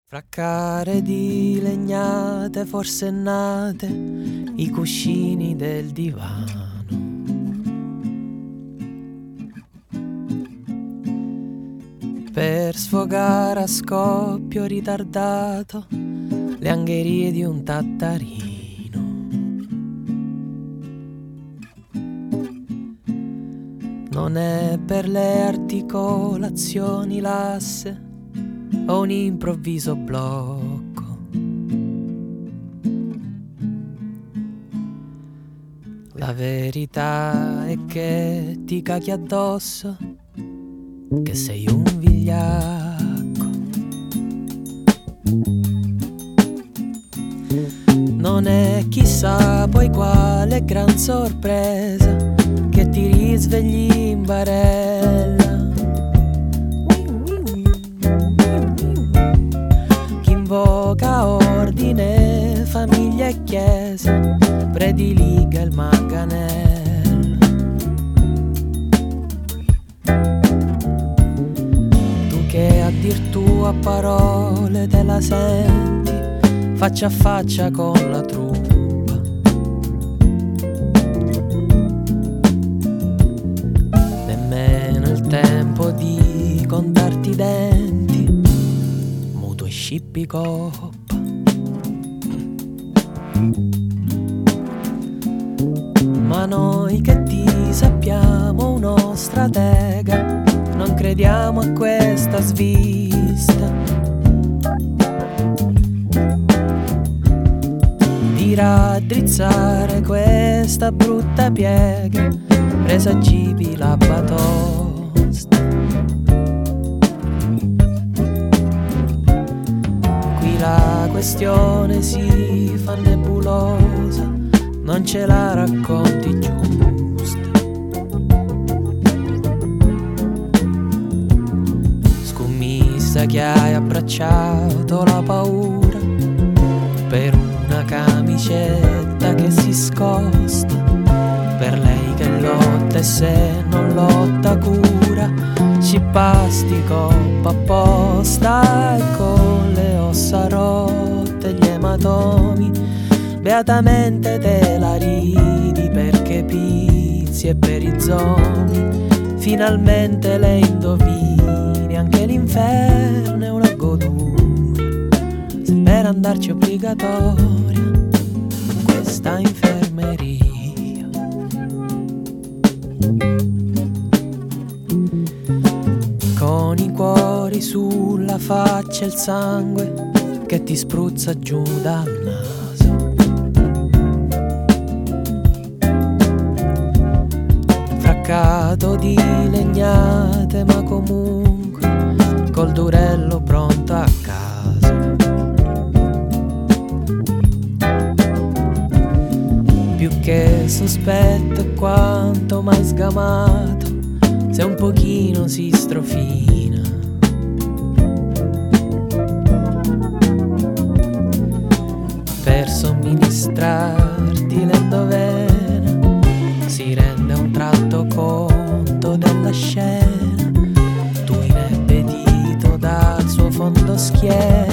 Fra care di legnate forsennate, i cuscini del divano. Per sfogare a scoppio ritardato le angherie di un tattarino. Non è per le articolazioni lasse o un improvviso blocco. La verità è che ti caghi addosso, che sei un vigliacco. Non è chissà poi quale gran sorpresa che ti risvegli in barella. Chi invoca ordine, famiglia e chiesa prediliga il manganello. Tu che a dir tu a parole te la senti faccia a faccia con la truppa. Nemmeno il tempo di contarti i denti, muto e scippi coppa. Ma noi che ti sappiamo uno stratega, non crediamo a questa svista di raddrizzare questa brutta piega, presagivi la batosta. Qui la questione si fa nebulosa, non ce la racconti giusta. Scommessa che hai abbracciato la paura per una camicetta che si scosta, per lei che lotta e se non lotta cura, scipasti coppa apposta e con le ossa rotte gli ematomi beatamente te la ridi perché pizzi e per i zombie finalmente le indovini. Anche l'inferno è una goduria, se per andarci obbligatoria in questa infermeria. Con i cuori sulla faccia e il sangue che ti spruzza giù dal naso. Fraccato di legnate ma comunque col durello pronto a casa. Più che sospetto è quanto mai sgamato, se un pochino si strofina. Per somministrarti l'endovena si rende a un tratto conto della scena, tu inebbetito dal suo fondo schiena